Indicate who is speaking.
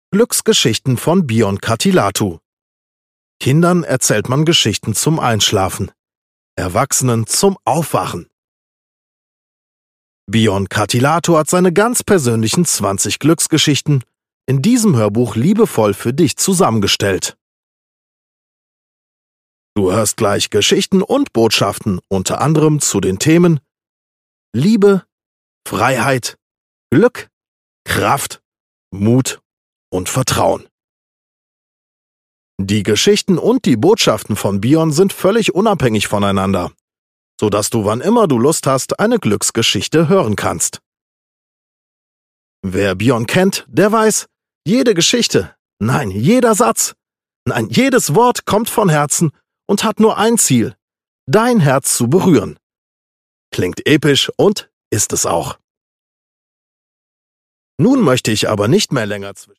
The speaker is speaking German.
Speaker 1: Glücksgeschichten von Bion Katilatu. Kindern erzählt man Geschichten zum Einschlafen, Erwachsenen zum Aufwachen. Bion Katilatu hat seine ganz persönlichen 20 Glücksgeschichten in diesem Hörbuch liebevoll für dich zusammengestellt. Du hörst gleich Geschichten und Botschaften, unter anderem zu den Themen Liebe, Freiheit, Glück, Kraft, Mut und Vertrauen. Die Geschichten und die Botschaften von Bion sind völlig unabhängig voneinander, sodass du, wann immer du Lust hast, eine Glücksgeschichte hören kannst. Wer Bion kennt, der weiß, jede Geschichte, nein, jeder Satz, nein, jedes Wort kommt von Herzen und hat nur ein Ziel, dein Herz zu berühren. Klingt episch und ist es auch. Nun möchte ich aber nicht mehr länger zwischen